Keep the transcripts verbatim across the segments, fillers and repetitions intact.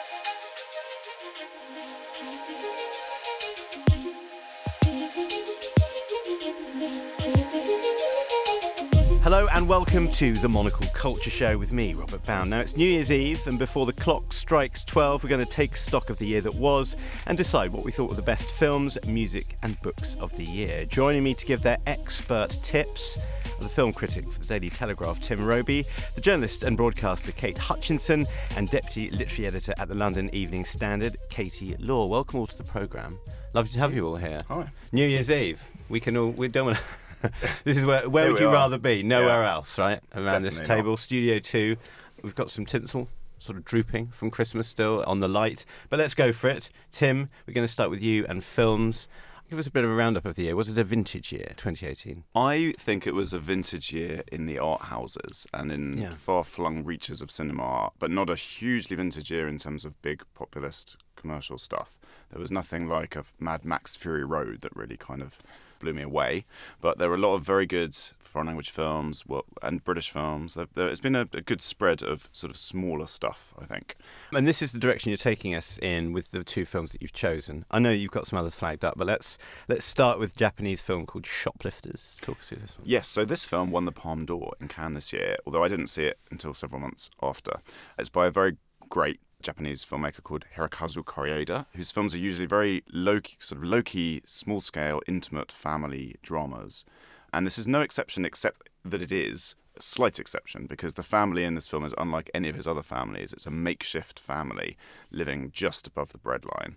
Hello and welcome to the Monocle Culture Show with me, Robert Bound. Now it's New Year's Eve, and before the clock strikes twelve, we're going to take stock of the year that was and decide what we thought were the best films, music and books of the year. Joining me to give their expert tips are the film critic for the Daily Telegraph, Tim Roby, the journalist and broadcaster, Kate Hutchinson, and deputy literary editor at the London Evening Standard, Katie Law. Welcome all to the programme. Lovely to have you all here. Hi. New Year's Eve. We can all, we don't want to... This is where where Here would we you are. rather be? Nowhere Yeah. else, right? Around Definitely this not. table. Studio two. We've got some tinsel sort of drooping from Christmas still on the light. But let's go for it. Tim, we're going to start with you and films. Give us a bit of a roundup of the year. Was it a vintage year, twenty eighteen? I think it was a vintage year in the art houses and in Yeah. far-flung reaches of cinema art, but not a hugely vintage year in terms of big populist commercial stuff. There was nothing like a Mad Max Fury Road that really kind of blew me away. But there were a lot of very good foreign language films well, and British films. There, there, it's been a, a good spread of sort of smaller stuff, I think. And this is the direction you're taking us in with the two films that you've chosen. I know you've got some others flagged up, but let's let's start with a Japanese film called Shoplifters. Talk us through this one. Yes, so this film won the Palme d'Or in Cannes this year, although I didn't see it until several months after. It's by a very great Japanese filmmaker called Hirokazu Koreeda, whose films are usually very low, sort of low-key, small-scale, intimate family dramas. And this is no exception, except that it is a slight exception, because the family in this film is unlike any of his other families. It's a makeshift family living just above the breadline.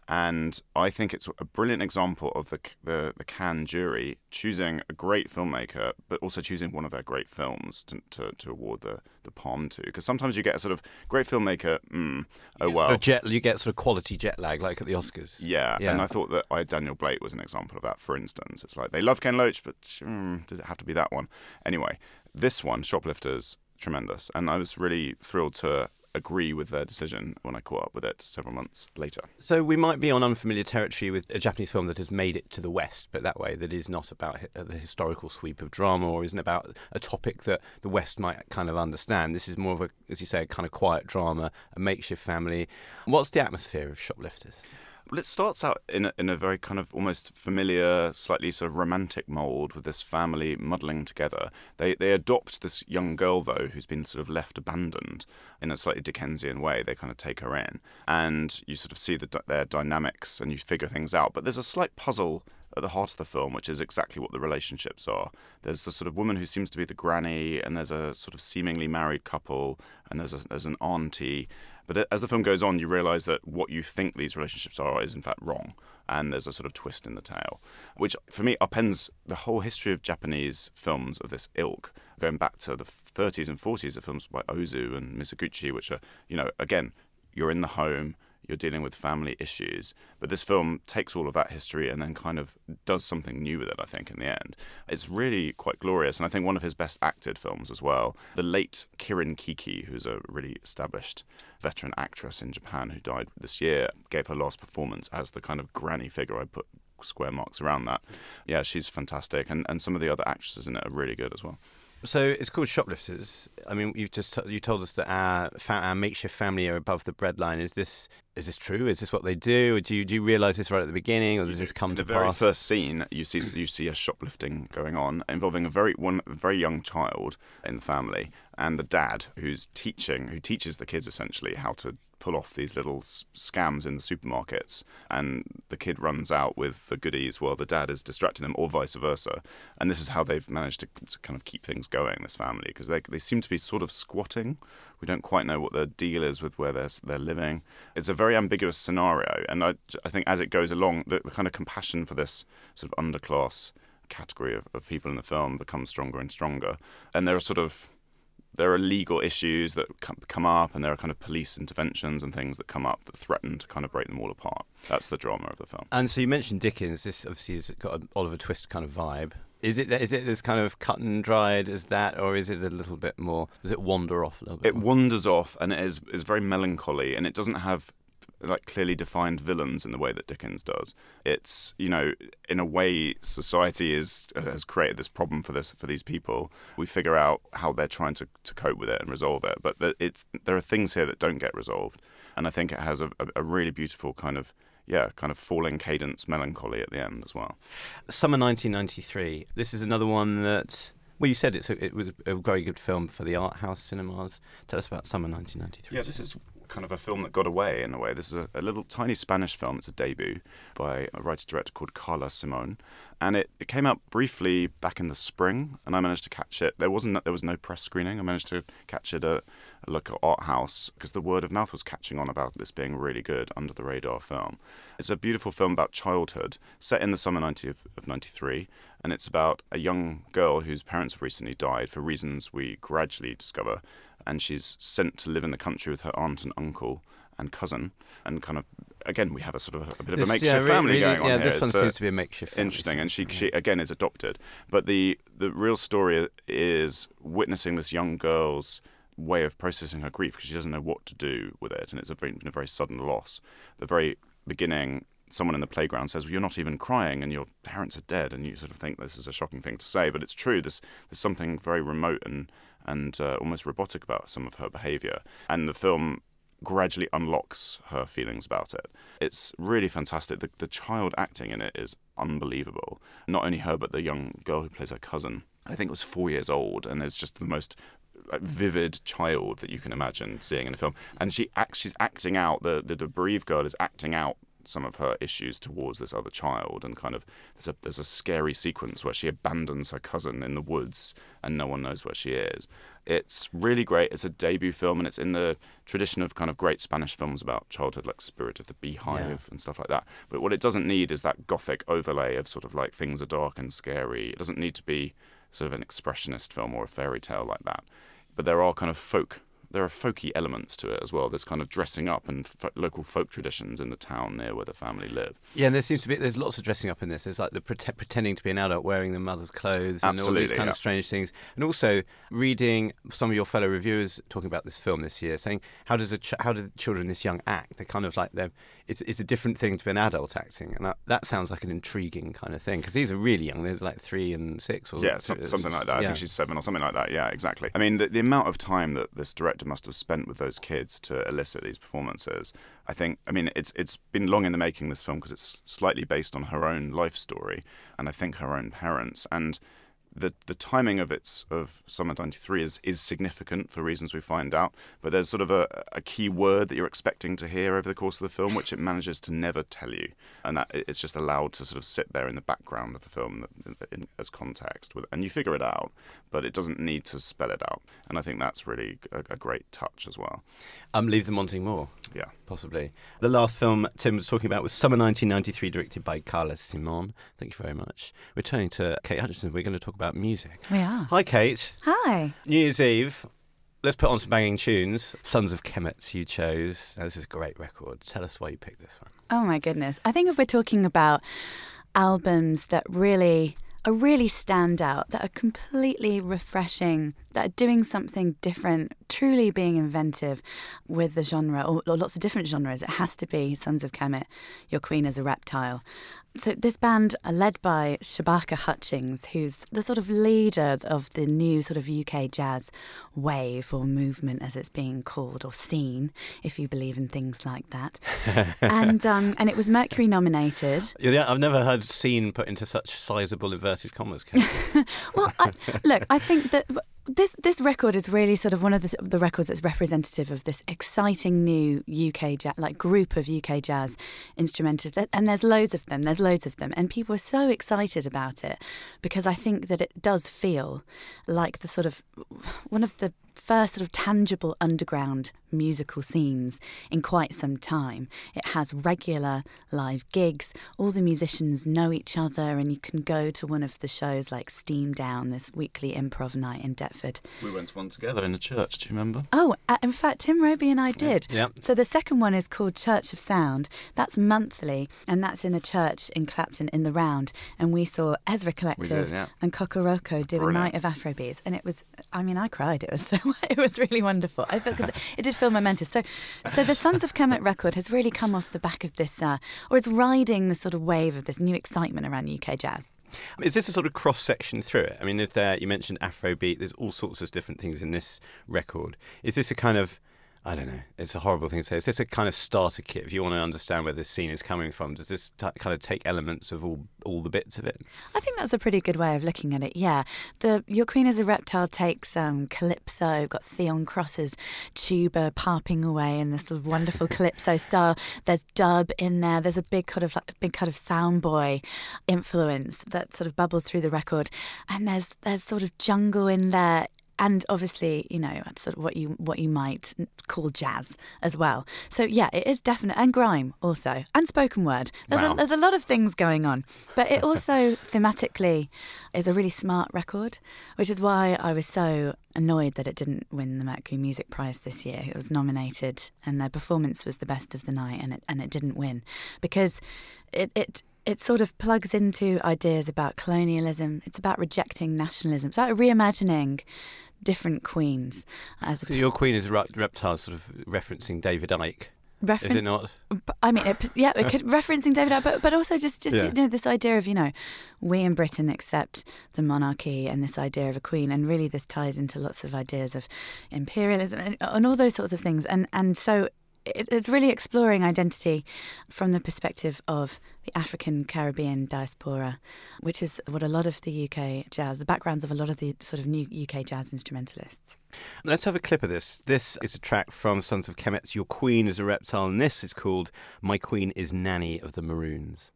And I think it's a brilliant example of the, the the Cannes jury choosing a great filmmaker, but also choosing one of their great films to to, to award the, the Palme to. Because sometimes you get a sort of great filmmaker, mm, oh well. Sort of jet, you get sort of quality jet lag, like at the Oscars. Yeah, Yeah. and I thought that I, Daniel Blake was an example of that, for instance. It's like, they love Ken Loach, but mm, does it have to be that one? Anyway, this one, Shoplifters, tremendous. And I was really thrilled to agree with their decision when I caught up with it several months later. So we might be on unfamiliar territory with a Japanese film that has made it to the West, but that way, that is not about hi- the historical sweep of drama, or isn't about a topic that the West might kind of understand. This is more of a, as you say, a kind of quiet drama, a makeshift family. What's the atmosphere of Shoplifters? Well, it starts out in a, in a very kind of almost familiar, slightly sort of romantic mould with this family muddling together. They they adopt this young girl, though, who's been sort of left abandoned in a slightly Dickensian way. They kind of take her in, and you sort of see the, their dynamics and you figure things out. But there's a slight puzzle at the heart of the film, which is exactly what the relationships are. There's the sort of woman who seems to be the granny, and there's a sort of seemingly married couple, and there's a, there's an auntie. But as the film goes on, you realise that what you think these relationships are is in fact wrong, and there's a sort of twist in the tale, which for me upends the whole history of Japanese films of this ilk, going back to the thirties and forties of films by Ozu and Mizoguchi, which are, you know, again, you're in the home, you're dealing with family issues. But this film takes all of that history and then kind of does something new with it, I think, in the end. It's really quite glorious, and I think one of his best acted films as well. The late Kirin Kiki, who's a really established veteran actress in Japan who died this year, gave her last performance as the kind of granny figure. I put square marks around that. Yeah, she's fantastic, and, and some of the other actresses in it are really good as well. So it's called Shoplifters. I mean, you've just t- you told us that our, fa- our makeshift family are above the breadline. Is this is this true? Is this what they do? Or do you do you realise this right at the beginning, or does this come In to the very pass? first scene, you see you see a shoplifting going on involving a very one a very young child in the family, and the dad who's teaching who teaches the kids essentially how to pull off these little s- scams in the supermarkets, and the kid runs out with the goodies while the dad is distracting them, or vice versa. And this is how they've managed to, to kind of keep things going, this family, because they they seem to be sort of squatting. We don't quite know what the deal is with where they're they're living. It's a very ambiguous scenario, and I I think as it goes along, the, the kind of compassion for this sort of underclass category of, of people in the film becomes stronger and stronger, and there are sort of there are legal issues that come up, and there are kind of police interventions and things that come up that threaten to kind of break them all apart. That's the drama of the film. And so you mentioned Dickens. This obviously has got an Oliver Twist kind of vibe. Is it is it as kind of cut and dried as that, or is it a little bit more? Does it wander off a little bit? It more? wanders off, and it is is very melancholy, and it doesn't have like clearly defined villains in the way that Dickens does. It's, you know, in a way, society is has created this problem for this for these people. We figure out how they're trying to, to cope with it and resolve it, but the, it's there are things here that don't get resolved, and I think it has a, a, a really beautiful kind of yeah kind of falling cadence melancholy at the end as well. Summer nineteen ninety-three. This is another one that. Well, you said it's a, it was a very good film for the art house cinemas. Tell us about Summer nineteen ninety-three. Yeah, this is kind of a film that got away in a way. This is a, a little tiny Spanish film. It's a debut by a writer-director called Carla Simón. And it, it came out briefly back in the spring, and I managed to catch it. There wasn't there was no press screening. I managed to catch it at a local art house because the word of mouth was catching on about this being a really good under-the-radar film. It's a beautiful film about childhood, set in the summer ninety of, of ninety-three, and it's about a young girl whose parents have recently died for reasons we gradually discover, and she's sent to live in the country with her aunt and uncle and cousin, and kind of again we have a sort of a, a bit This, of a makeshift yeah, really, family really, going on yeah, here. this one It's, uh, seems to be a makeshift family. interesting, and she Yeah. she again is adopted, but the the real story is witnessing this young girl's way of processing her grief because she doesn't know what to do with it, and it's a very, a very sudden loss. The very beginning, someone in the playground says, well, you're not even crying and your parents are dead, and you sort of think this is a shocking thing to say, but it's true. There's, there's something very remote and, and uh, almost robotic about some of her behaviour, and the film gradually unlocks her feelings about it. It's really fantastic. The, the child acting in it is unbelievable. Not only her, but the young girl who plays her cousin. I think was four years old, and is just the most like vivid child that you can imagine seeing in a film. And she acts, she's acting out, the, the, the bereaved girl is acting out some of her issues towards this other child, and kind of there's a there's a scary sequence where she abandons her cousin in the woods and no one knows where she is. It's really great. It's a debut film, and it's in the tradition of kind of great Spanish films about childhood, like Spirit of the Beehive yeah. and stuff like that. But what it doesn't need is that gothic overlay of sort of like things are dark and scary. It doesn't need to be sort of an expressionist film or a fairy tale like that. But there are kind of folk There are folky elements to it as well. There's kind of dressing up and fo- local folk traditions in the town near where the family live. Yeah, and there seems to be there's lots of dressing up in this. There's like the pre- pretending to be an adult, wearing the mother's clothes, and Absolutely, all these kind yeah. of strange things. And also reading some of your fellow reviewers talking about this film this year, saying how does a ch- how do children this young act? They're kind of like they're it's it's a different thing to be an adult acting, and that, that sounds like an intriguing kind of thing because these are really young. They're like three and six, or yeah, some, something like that. I yeah. think she's seven or something like that. Yeah, exactly. I mean, the, the amount of time that this director must have spent with those kids to elicit these performances, I think, I mean, it's it's been long in the making, this film, because it's slightly based on her own life story, and I think her own parents, and the the timing of its of Summer ninety-three is is significant for reasons we find out, but there's sort of a, a key word that you're expecting to hear over the course of the film, which it manages to never tell you, and that it's just allowed to sort of sit there in the background of the film in, in, as context, with, and you figure it out, but it doesn't need to spell it out, and I think that's really a, a great touch as well. Um, leave them wanting more. Yeah. Possibly. The last film Tim was talking about was Summer nineteen ninety-three, directed by Carla Simón. Thank you very much. We're turning to Kate Hutchinson. We're going to talk about music. We are. Hi, Kate. Hi. New Year's Eve. Let's put on some banging tunes. Sons of Kemet you chose. Now, this is a great record. Tell us why you picked this one. Oh, my goodness. I think if we're talking about albums that really... are really stand out, that are completely refreshing, that are doing something different, truly being inventive with the genre, or, or lots of different genres. It has to be Sons of Kemet, Your Queen is a Reptile. So this band are led by Shabaka Hutchings, who's the sort of leader of the new sort of U K jazz wave or movement, as it's being called, or scene, if you believe in things like that. and um, and it was Mercury nominated. Yeah, I've never heard scene put into such sizable inverted commas, Kate. Well, I, look, I think that this this record is really sort of one of the, the records that's representative of this exciting new U K jazz, like group of U K jazz instrumentalists, and there's loads of them. There's loads of them, and people are so excited about it because I think that it does feel like the sort of one of the first sort of tangible underground musical scenes in quite some time. It has regular live gigs. All the musicians know each other, and you can go to one of the shows like Steam Down, this weekly improv night in Deptford. We went to one together in a church, do you remember? Oh, uh, in fact, Tim Roby and I did. Yeah. So the second one is called Church of Sound. That's monthly, and that's in a church in Clapton in the Round. And we saw Ezra Collective did, yeah. and Kokoroko do Brilliant. a night of Afrobeats, and it was, I mean, I cried. It was so it was really wonderful. I felt because it did feel momentous. So, so the Sons of Kemet record has really come off the back of this, uh, or it's riding the sort of wave of this new excitement around U K jazz. Is this a sort of cross-section through it? I mean, is there, you mentioned Afrobeat, there's all sorts of different things in this record. Is this a kind of, I don't know, it's a horrible thing to say, is this a kind of starter kit if you want to understand where this scene is coming from? Does this t- kind of take elements of all all the bits of it? I think that's a pretty good way of looking at it, yeah. The Your Queen is a Reptile takes um, calypso, got Theon Cross's tuba parping away in this sort of wonderful calypso style. There's dub in there. There's a big kind of like, big kind of sound boy influence that sort of bubbles through the record, and there's there's sort of jungle in there. And obviously, you know, sort of what you what you might call jazz as well. So yeah, it is definite, and grime also, and spoken word. There's, wow. a, there's a lot of things going on, but it also thematically is a really smart record, which is why I was so annoyed that it didn't win the Mercury Music Prize this year. It was nominated, and their performance was the best of the night, and it and it didn't win because it it. It sort of plugs into ideas about colonialism. It's about rejecting nationalism. It's about reimagining different queens. As so a, Your Queen is a Reptile, sort of referencing David Icke, refer- is it not? I mean, it, yeah, it could, referencing David Icke, but, but also just, just yeah. you know, this idea of, you know, we in Britain accept the monarchy and this idea of a queen, and really this ties into lots of ideas of imperialism and, and all those sorts of things. And, and so it's really exploring identity from the perspective of the African Caribbean diaspora, which is what a lot of the U K jazz, the backgrounds of a lot of the sort of new U K jazz instrumentalists. Let's have a clip of this. This is a track from Sons of Kemet's Your Queen is a Reptile, and this is called My Queen is Nanny of the Maroons.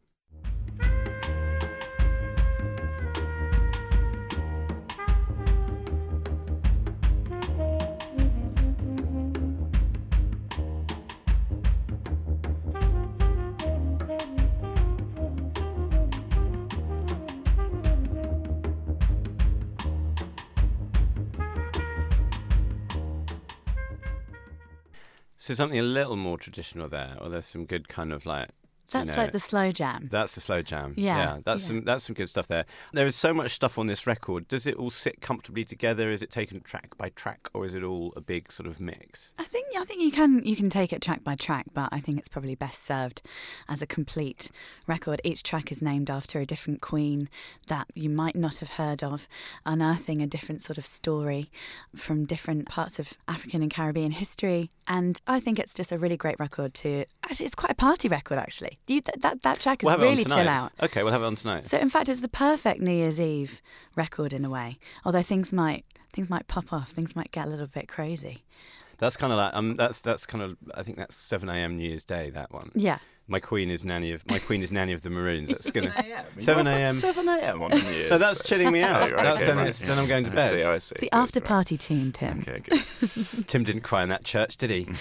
So something a little more traditional there, or there's some good kind of like... That's you know, like the slow jam. That's the slow jam. Yeah. yeah that's yeah. some that's some good stuff there. There is so much stuff on this record. Does it all sit comfortably together? Is it taken track by track, or is it all a big sort of mix? I think I think you can you can take it track by track, but I think it's probably best served as a complete record. Each track is named after a different queen that you might not have heard of, unearthing a different sort of story from different parts of African and Caribbean history. And I think it's just a really great record to... Actually, it's quite a party record, actually. You, th- that, that track is we'll really chill out. Okay, we'll have it on tonight. So, in fact, it's the perfect New Year's Eve record in a way. Although things might things might pop off. Things might get a little bit crazy. That's kind of like... um. That's that's kind of... I think that's seven a.m. New Year's Day, that one. Yeah. My queen is nanny of my queen is nanny of the Maroons. That's gonna seven a.m. seven a.m. on New Year's. No, that's chilling me out. Oh, right, that's okay, then, right. it's, then I'm going to bed. I see, I see. The Good, after right. party tune, Tim. Okay, good. Tim didn't cry in that church, did he?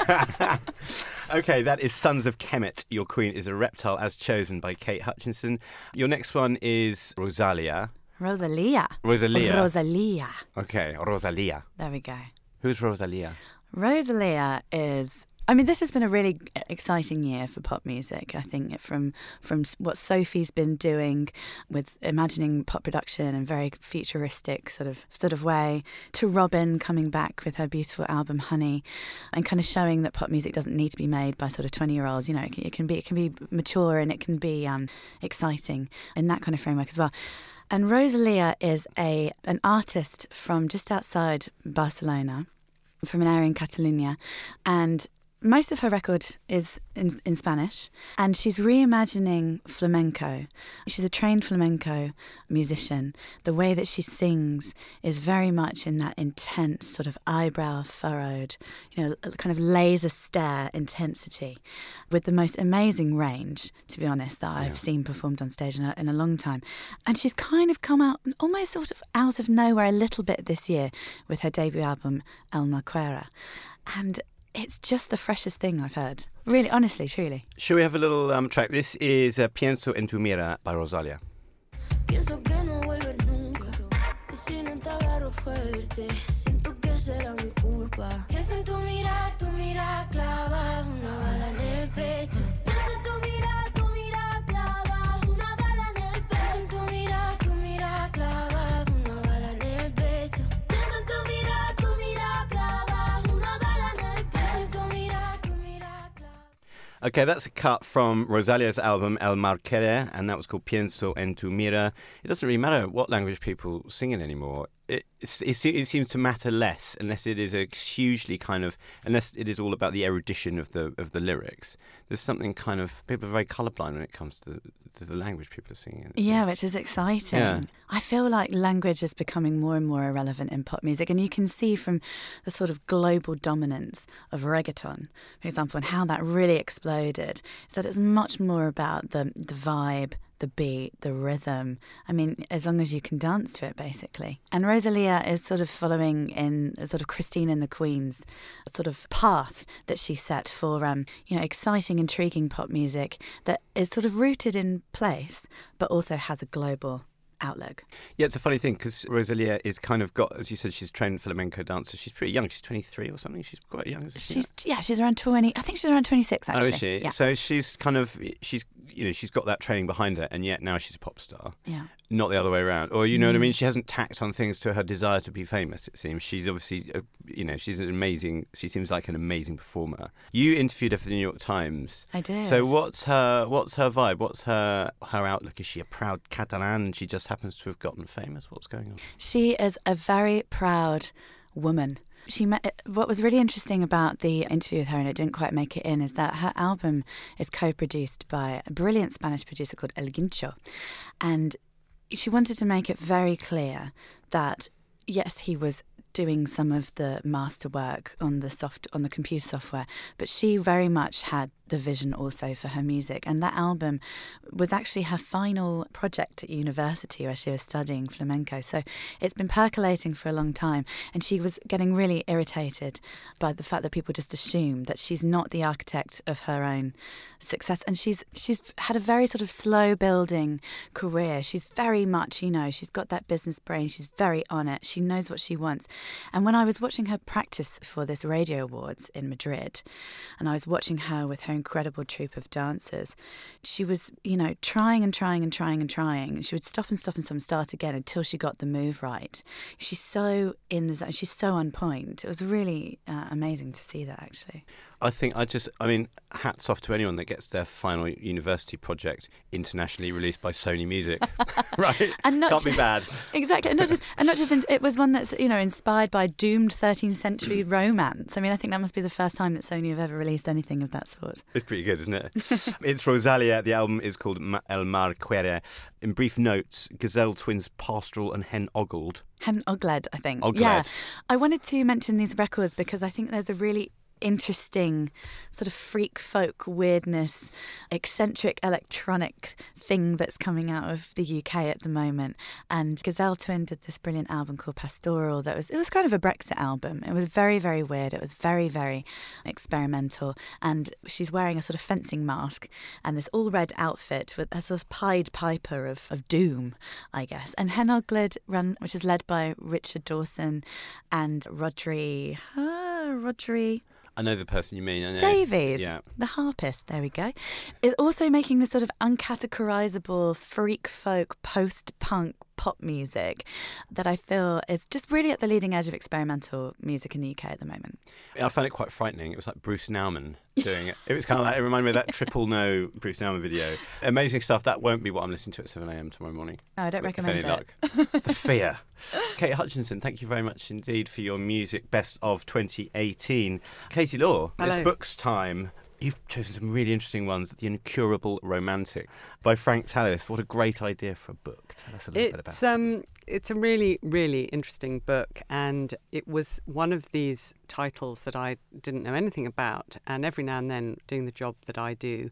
Okay, that is Sons of Kemet. Your Queen is a Reptile, as chosen by Kate Hutchinson. Your next one is Rosalia. Rosalia. Rosalia. Rosalia. Okay, Rosalia. There we go. Who's Rosalia? Rosalia is... I mean, this has been a really exciting year for pop music, I think, from from what Sophie's been doing with imagining pop production in a very futuristic sort of sort of way, to Robin coming back with her beautiful album Honey, and kind of showing that pop music doesn't need to be made by sort of twenty-year-olds. You know, it can, it can be it can be mature and it can be um, exciting in that kind of framework as well. And Rosalia is a an artist from just outside Barcelona, from an area in Catalonia, and most of her record is in, in Spanish, and she's reimagining flamenco. She's a trained flamenco musician. The way that she sings is very much in that intense sort of eyebrow furrowed, you know, kind of laser stare intensity, with the most amazing range, to be honest, that I've yeah. seen performed on stage in a, in a long time. And she's kind of come out almost sort of out of nowhere a little bit this year with her debut album El Maquera. And it's just the freshest thing I've heard. Really, honestly, truly. Shall we have a little um, track? This is uh, Pienso en tu mira by Rosalia. Pienso que no vuelves nunca. Y si no te agarro fuerte, siento que será mi culpa. Pienso en tu mira, tu mira clava una bala en el pecho. Pienso en tu mira, tu mira clava una bala en el pecho. Pienso en tu mira, tu mira clava una bala en el pecho. Pienso en tu mira, tu mira Okay, that's a cut from Rosalia's album El Mar Querer, and that was called Pienso en tu mira. It doesn't really matter what language people sing in anymore. It, it, it seems to matter less unless it is a hugely kind of, unless it is all about the erudition of the of the lyrics. There's something kind of, people are very colourblind when it comes to, to the language people are singing. Yeah, which is exciting. Yeah. I feel like language is becoming more and more irrelevant in pop music, and you can see from the sort of global dominance of reggaeton, for example, and how that really exploded, that it's much more about the the vibe, the beat, the rhythm. I mean, as long as you can dance to it, basically. And Rosalia is sort of following in sort of Christine and the Queen's sort of path that she set for, um, you know, exciting, intriguing pop music that is sort of rooted in place, but also has a global outlook. Yeah, it's a funny thing because Rosalia is kind of got, as you said, she's trained flamenco dancer. She's pretty young. She's twenty-three or something. She's quite young, isn't she? She's yeah, she's around twenty. I think she's around twenty-six actually. Oh, is she? Yeah. So she's kind of she's you know she's got that training behind her, and yet now she's a pop star. Yeah. Not the other way around. Or you know mm. what I mean? She hasn't tacked on things to her desire to be famous. It seems she's obviously uh, you know she's an amazing. She seems like an amazing performer. You interviewed her for the New York Times. I did. So what's her what's her vibe? What's her her outlook? Is she a proud Catalan and she just happens to have gotten famous? What's going on? She is a very proud woman. She met, what was really interesting about the interview with her, and it didn't quite make it in, is that her album is co-produced by a brilliant Spanish producer called El Guincho. And she wanted to make it very clear that, yes, he was doing some of the masterwork on the soft on the computer software, but she very much had the vision also for her music. And that album was actually her final project at university where she was studying flamenco. So it's been percolating for a long time. And she was getting really irritated by the fact that people just assume that she's not the architect of her own success. And she's she's had a very sort of slow building career. She's very much, you know, she's got that business brain. She's very on it. She knows what she wants. And when I was watching her practice for this Radio Awards in Madrid, and I was watching her with her incredible troupe of dancers, she was, you know, trying and trying and trying and trying. She would stop and stop and stop and start again until she got the move right. She's so in the zone. She's so on point. It was really uh, amazing to see that, actually. I think I just, I mean, hats off to anyone that gets their final university project internationally released by Sony Music, right? And not Can't just, be bad. Exactly, and not just, and not just. In, it was one that's, you know, inspired by doomed thirteenth century romance. I mean, I think that must be the first time that Sony have ever released anything of that sort. It's pretty good, isn't it? It's Rosalia. The album is called El Mar Querer. In brief notes, Gazelle Twins, Pastoral and Hen Ogled. Hen Ogled, I think. Ogled. Yeah, I wanted to mention these records because I think there's a really interesting sort of freak folk weirdness, eccentric electronic thing that's coming out of the U K at the moment. And Gazelle Twin did this brilliant album called Pastoral that was, it was kind of a Brexit album. It was very, very weird. It was very, very experimental. And she's wearing a sort of fencing mask and this all red outfit with a sort of Pied Piper of, of doom, I guess. And Hen Ogled, run, which is led by Richard Dawson and Rodri, uh, Rodri... I know the person you mean. I know. Davies, yeah. The harpist, there we go. Is also making this sort of uncategorizable freak folk post-punk pop music that I feel is just really at the leading edge of experimental music in the U K at the moment. I found it quite frightening. It was like Bruce Nauman doing it. It was kind of like, it reminded me of that Triple No Bruce Nauman video. Amazing stuff. That won't be what I'm listening to at seven a.m. tomorrow morning. No, I don't with, recommend with any it. Luck. The Fear. Kate Hutchinson, thank you very much indeed for your music best of twenty eighteen. Katie Law, Hello. It's books time. You've chosen some really interesting ones. The Incurable Romantic by Frank Tallis. What a great idea for a book. Tell us a little it's, bit about um, it. It's a really, really interesting book, and it was one of these titles that I didn't know anything about. And every now and then, doing the job that I do,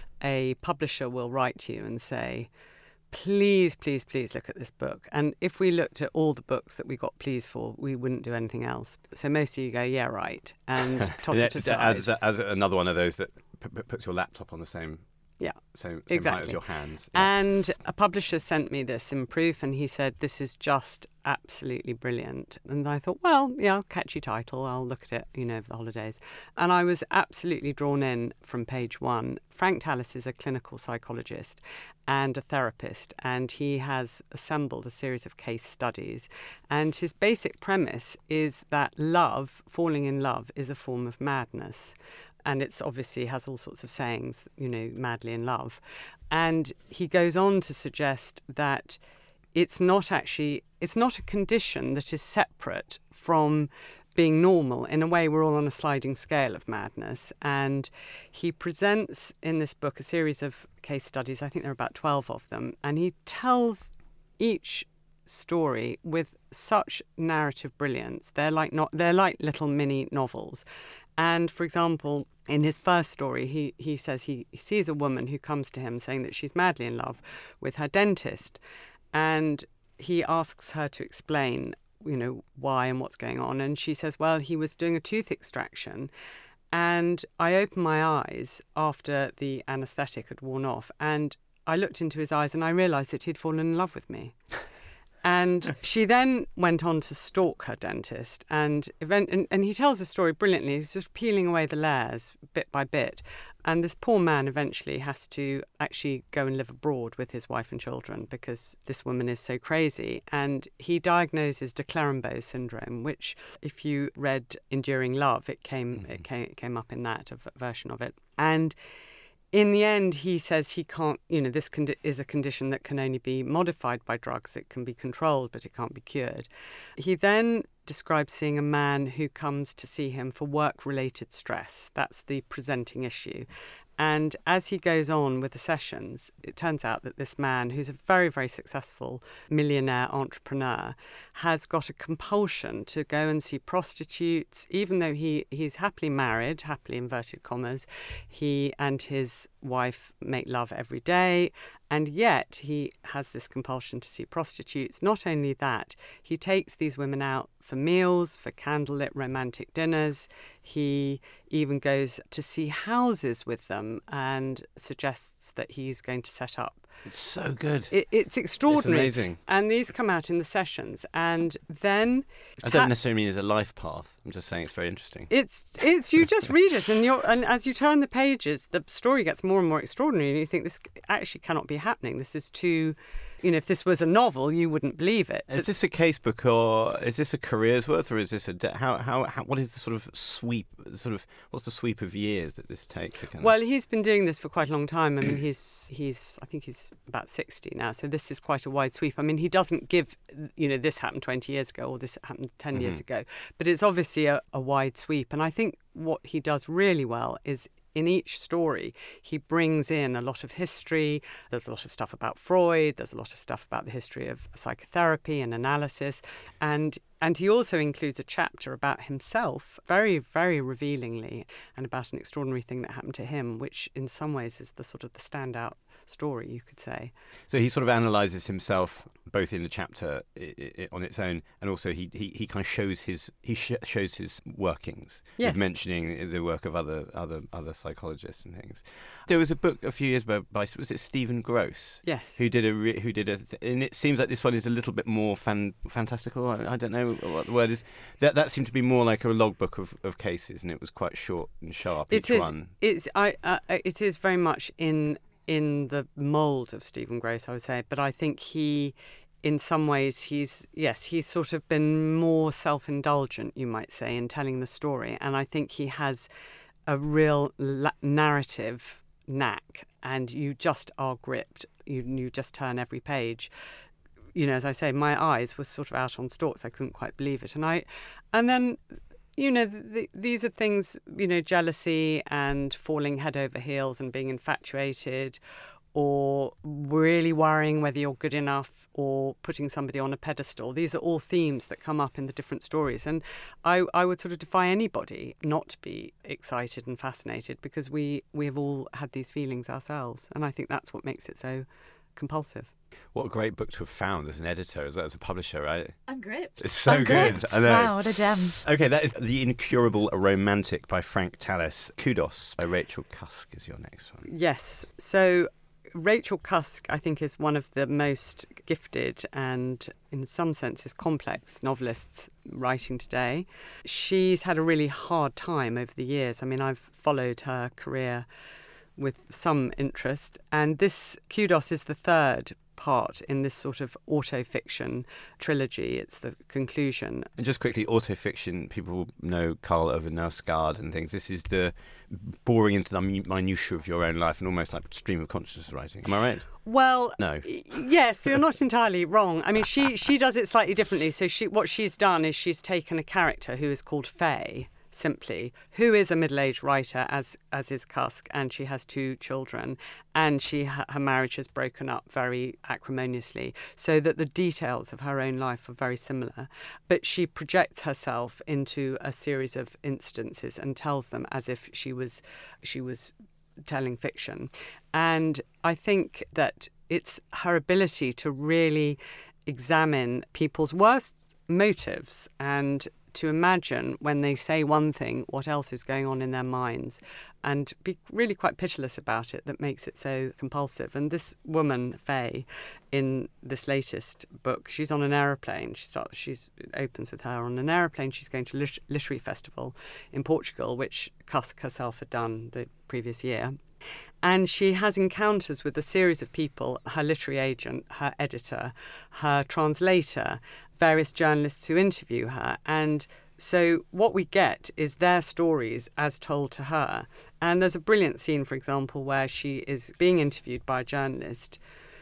a publisher will write to you and say, please, please, please look at this book. And if we looked at all the books that we got pleas for, we wouldn't do anything else. So most of you go, yeah, right, and toss it aside. As, as another one of those that p- p- puts your laptop on the same, yeah, same, same exactly. height as your hands. Yeah. And a publisher sent me this in proof, and he said, this is just absolutely brilliant. And I thought, well, yeah, catchy title. I'll look at it, you know, over the holidays. And I was absolutely drawn in from page one. Frank Tallis is a clinical psychologist and a therapist, and he has assembled a series of case studies. And his basic premise is that love, falling in love, is a form of madness. and it's obviously has all sorts of sayings, you know, madly in love. And he goes on to suggest that it's not actually, it's not a condition that is separate from being normal. In a way, we're all on a sliding scale of madness. And he presents in this book a series of case studies. I think there are about twelve of them. And he tells each story with such narrative brilliance. They're like not they're like little mini novels. And for example, in his first story, he, he says he, he sees a woman who comes to him saying that she's madly in love with her dentist. And he asks her to explain, you know, why and what's going on. And she says, well, he was doing a tooth extraction. And I opened my eyes after the anaesthetic had worn off. And I looked into his eyes and I realised that he'd fallen in love with me. And she then went on to stalk her dentist. And, event, and, and he tells the story brilliantly. He's just peeling away the layers bit by bit. And this poor man eventually has to actually go and live abroad with his wife and children because this woman is so crazy. And he diagnoses de Clerambault syndrome, which, if you read Enduring Love, it came mm-hmm. it came it came up in that a version of it. And in the end, he says he can't, you know, this condi- is a condition that can only be modified by drugs. It can be controlled, but it can't be cured. He then describes seeing a man who comes to see him for work-related stress. That's the presenting issue. And as he goes on with the sessions, it turns out that this man, who's a very, very successful millionaire entrepreneur, has got a compulsion to go and see prostitutes, even though he, he's happily married, happily inverted commas. He and his wife make love every day, and yet he has this compulsion to see prostitutes. Not only that, he takes these women out for meals, for candlelit romantic dinners. He even goes to see houses with them and suggests that he's going to set up. It's so good. It, it's extraordinary. It's amazing. And these come out in the sessions. And then... I don't necessarily mean as a life path. I'm just saying it's very interesting. It's, it's you just read it and you're, and as you turn the pages, the story gets more and more extraordinary and you think this actually cannot be happening. This is too... You know, if this was a novel, you wouldn't believe it. Is this a case book, or is this a career's worth, or is this a de- how, how how what is the sort of sweep? Sort of what's the sweep of years that this takes? To kind well, of... he's been doing this for quite a long time. I mean, he's he's I think he's about sixty now, so this is quite a wide sweep. I mean, he doesn't give, you know, this happened twenty years ago or this happened ten mm-hmm. years ago, but it's obviously a, a wide sweep. And I think what he does really well is, in each story, he brings in a lot of history. There's a lot of stuff about Freud. There's a lot of stuff about the history of psychotherapy and analysis. And and he also includes a chapter about himself, very, very revealingly, and about an extraordinary thing that happened to him, which in some ways is the sort of the standout story, you could say. So he sort of analyses himself both in the chapter I- I- on its own, and also he, he, he kind of shows his he sh- shows his workings. Yes. With mentioning the work of other other other psychologists and things. There was a book a few years ago by, was it Stephen Gross? Yes. Who did a re- who did a th- and it seems like this one is a little bit more fan- fantastical. I, I don't know what the word is. That that seemed to be more like a logbook of, of cases, and it was quite short and sharp. It each is, one. It's I uh, it is very much in in the mould of Stephen Gross, I would say. But I think he, in some ways, he's yes, he's sort of been more self-indulgent, you might say, in telling the story. And I think he has a real la- narrative knack, and you just are gripped. You you just turn every page. You know, as I say, my eyes were sort of out on stalks. I couldn't quite believe it. And I, and then, you know, th- these are things, you know, jealousy and falling head over heels and being infatuated, or really worrying whether you're good enough, or putting somebody on a pedestal. These are all themes that come up in the different stories. And I, I would sort of defy anybody not to be excited and fascinated, because we, we have all had these feelings ourselves. And I think that's what makes it so compulsive. What a great book to have found as an editor as well as a publisher, right? I'm gripped. It's so I'm good. Gripped. I know. Wow, what a gem. Okay, that is The Incurable Romantic by Frank Tallis. Kudos by Rachel Cusk is your next one. Yes. So Rachel Cusk, I think, is one of the most gifted and, in some senses, complex novelists writing today. She's had a really hard time over the years. I mean, I've followed her career with some interest, and this Kudos is the third part in this sort of auto-fiction trilogy. It's the conclusion. And just quickly, auto-fiction, people know Karl Ove Knausgaard and things. This is the boring into the minutiae of your own life and almost like stream of consciousness writing. Am I right? Well, no. Yes, you're not entirely wrong. I mean, she she does it slightly differently. So she what she's done is she's taken a character who is called Faye, simply, who is a middle-aged writer, as as is Cusk, and she has two children, and she her marriage has broken up very acrimoniously, so that the details of her own life are very similar. But she projects herself into a series of incidences and tells them as if she was she was telling fiction. And I think that it's her ability to really examine people's worst motives and to imagine when they say one thing, what else is going on in their minds, and be really quite pitiless about it that makes it so compulsive. And this woman, Faye, in this latest book, she's on an aeroplane. She starts. She's it opens with her on an aeroplane. She's going to a lit- literary festival in Portugal, which Cusk herself had done the previous year. And she has encounters with a series of people, her literary agent, her editor, her translator, various journalists who interview her. And so what we get is their stories as told to her. And there's a brilliant scene, for example, where she is being interviewed by a journalist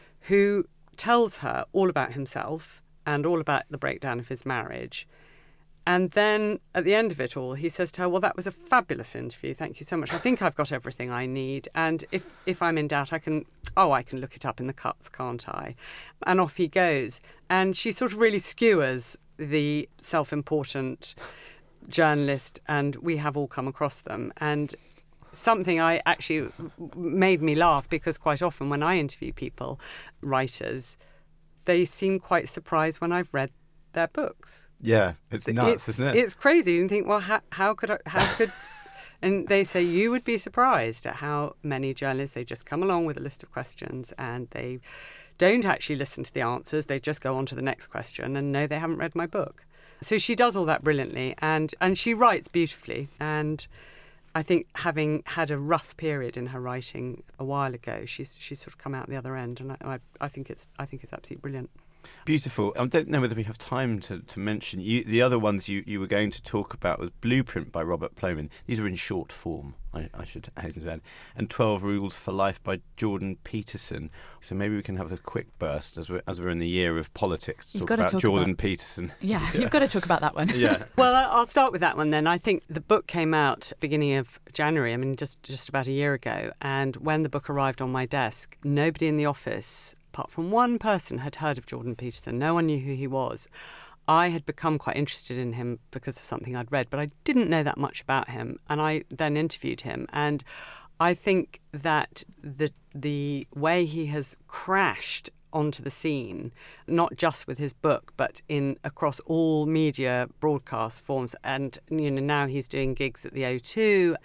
who tells her all about himself and all about the breakdown of his marriage. And then at the end of it all, he says to her, well, that was a fabulous interview. Thank you so much. I think I've got everything I need. And if, if I'm in doubt, I can, oh, I can look it up in the cuts, can't I? And off he goes. And she sort of really skewers the self-important journalist, and we have all come across them. And something I actually made me laugh, because quite often when I interview people, writers, they seem quite surprised when I've read their books. Yeah, it's nuts, it's, isn't it? It's crazy. You think, well, how, how could I, how could, and they say you would be surprised at how many journalists, they just come along with a list of questions and they don't actually listen to the answers. They just go on to the next question and no, they haven't read my book. So she does all that brilliantly, and and she writes beautifully. And I think having had a rough period in her writing a while ago, she's she's sort of come out the other end, and I I, I think it's I think it's absolutely brilliant. Beautiful. I don't know whether we have time to, to mention you, the other ones you, you were going to talk about was Blueprint by Robert Plomin. These are in short form, I, I should hasten to add, and twelve Rules for Life by Jordan Peterson. So maybe we can have a quick burst as we're, as we're in the year of politics to You've talk got to about talk Jordan about, Peterson. Yeah, yeah, you've got to talk about that one. Yeah. Well, I'll start with that one then. I think the book came out beginning of January, I mean, just, just about a year ago. And when the book arrived on my desk, nobody in the office, apart from one person, had heard of Jordan Peterson. No one knew who he was. I had become quite interested in him because of something I'd read, but I didn't know that much about him. And I then interviewed him. And I think that the the way he has crashed onto the scene, not just with his book, but in across all media broadcast forms, and you know now he's doing gigs at the O two.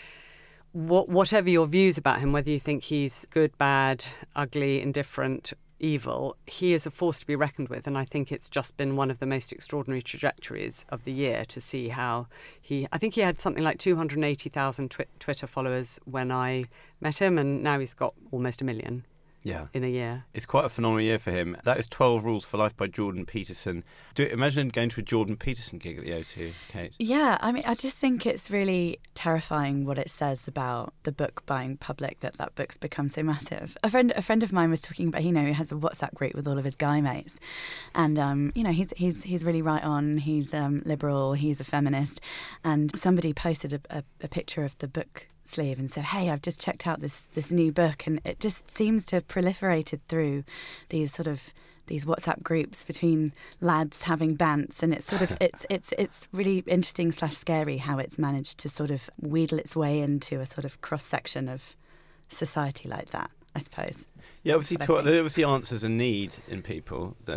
What, whatever your views about him, whether you think he's good, bad, ugly, indifferent, evil, he is a force to be reckoned with. And I think it's just been one of the most extraordinary trajectories of the year to see how he, I think he had something like two hundred eighty thousand twi- Twitter followers when I met him, and now he's got almost a million. Yeah, in a year. It's quite a phenomenal year for him. That is twelve Rules for Life by Jordan Peterson. Do imagine going to a Jordan Peterson gig at the O two, Kate. Yeah, I mean, I just think it's really terrifying what it says about the book buying public, that that book's become so massive. A friend, a friend of mine was talking about, you know, he has a WhatsApp group with all of his guy mates, and um, you know, he's he's he's really right on. He's um, liberal. He's a feminist, and somebody posted a, a, a picture of the book sleeve and said, hey, I've just checked out this this new book, and it just seems to have proliferated through these sort of these WhatsApp groups between lads having bants, and it's sort of it's it's it's really interesting slash scary how it's managed to sort of wheedle its way into a sort of cross section of society like that, I suppose. Yeah, obviously, to, there obviously answers a need in people that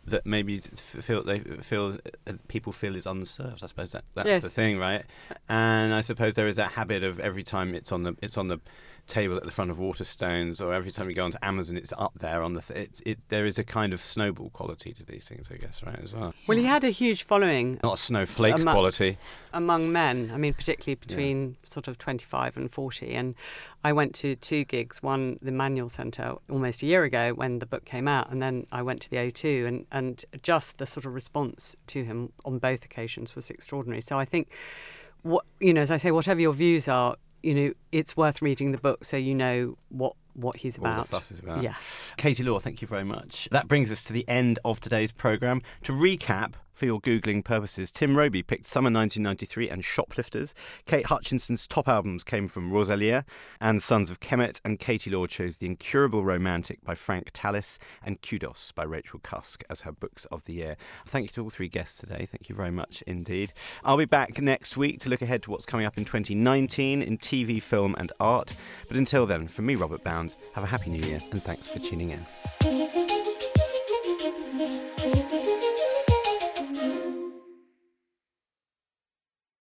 that maybe feel they feel uh, people feel is unserved. I suppose that that's Yes. the thing, right? And I suppose there is that habit of every time it's on the it's on the table at the front of Waterstones, or every time you go onto Amazon, it's up there on the. Th- it's it. There is a kind of snowball quality to these things, I guess, right? As well. Well, he had a huge following Not a snowflake Amo- quality. among men. I mean, particularly between sort of twenty-five and forty. And I went to two gigs, one the Manual Centre almost a year ago when the book came out, and then I went to the O two, and, and just the sort of response to him on both occasions was extraordinary. So I think, what you know, as I say, whatever your views are, you know, it's worth reading the book so you know what, what he's about. All the fuss is about. Yes. Katie Law, thank you very much. That brings us to the end of today's programme. To recap, for your Googling purposes, Tim Robey picked Summer nineteen ninety-three and Shoplifters. Kate Hutchinson's top albums came from Rosalia and Sons of Kemet, and Katie Law chose The Incurable Romantic by Frank Tallis and Kudos by Rachel Cusk as her books of the year. Thank you to all three guests today. Thank you very much indeed. I'll be back next week to look ahead to what's coming up in twenty nineteen in T V, film and art. But until then, from me, Robert Bounds, have a happy new year and thanks for tuning in.